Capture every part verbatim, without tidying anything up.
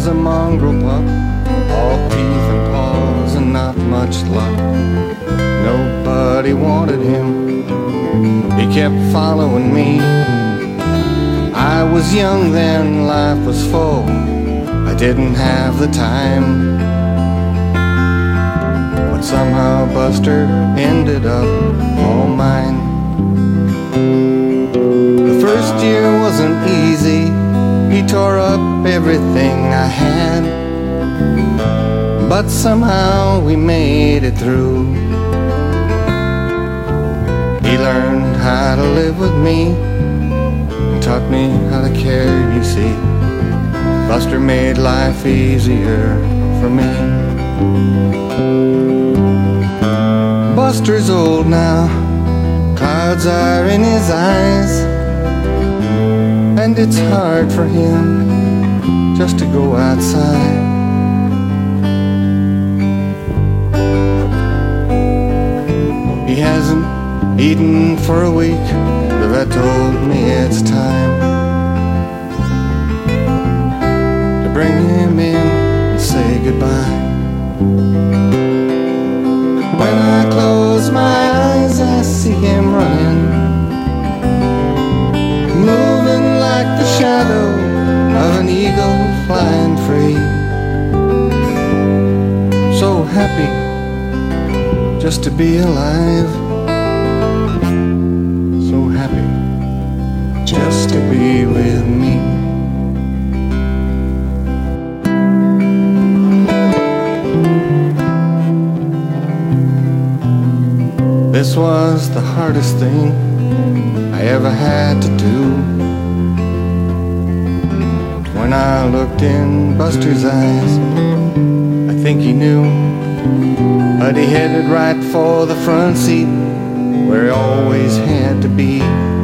was a mongrel pup, all teeth and paws and not much luck. Nobody wanted him, he kept following me. I was young then, life was full, I didn't have the time. But somehow Buster ended up all mine. The first year wasn't easy, he tore up everything I had. But somehow we made it through. He learned how to live with me and taught me how to care, you see. Buster made life easier for me. Buster's old now, clouds are in his eyes, and it's hard for him just to go outside. He hasn't eaten for a week, the vet told me it's time to bring him in and say goodbye. When I close my eyes, I see him running, moving like the shadow of an eagle flying free. So happy just to be alive, so happy just to be with me. This was the hardest thing I ever had to do. When I looked in Buster's eyes, I think he knew, but he headed right for the front seat where he always had to be.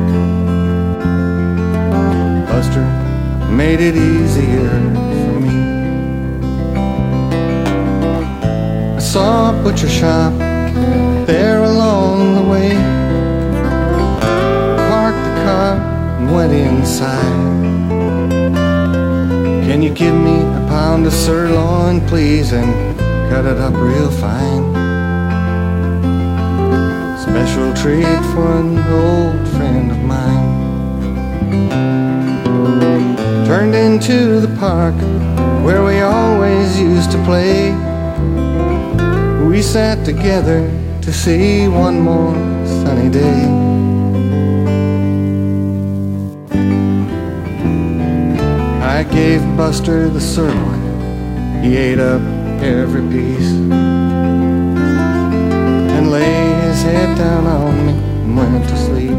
Buster made it easier for me. I saw a butcher shop there along the way, parked the car and went inside. Can you give me a pound of sirloin, please, and cut it up real fine? Special treat for an old friend of mine. Turned into the park where we always used to play. We sat together to see one more sunny day. I gave Buster the sirloin, he ate up every piece, and lay his head down on me and went to sleep.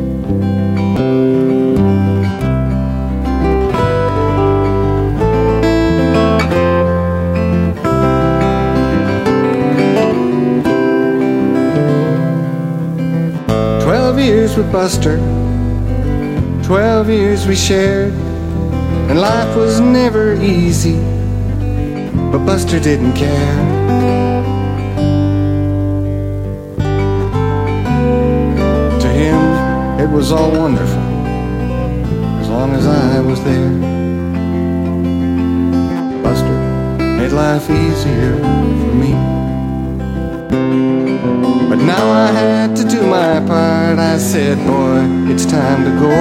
Twelve years with Buster, twelve years we shared, and life was never easy, but Buster didn't care. To him, it was all wonderful, as long as I was there. Buster made life easier for me. But now I had to do my part. I said, boy, it's time to go.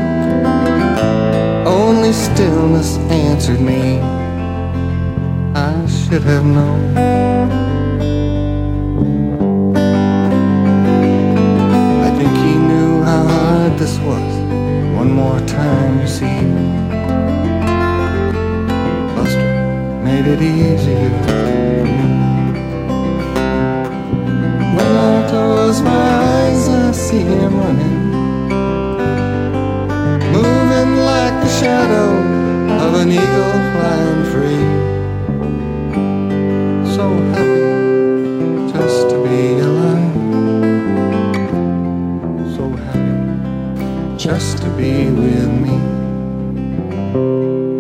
Only stillness answered me. I should have known. I think he knew how hard this was. One more time, you see, Buster made it easier for me. When I close my eyes, I see him running, moving like the shadow of an eagle flying free. So happy just to be alive, so happy just to be with me.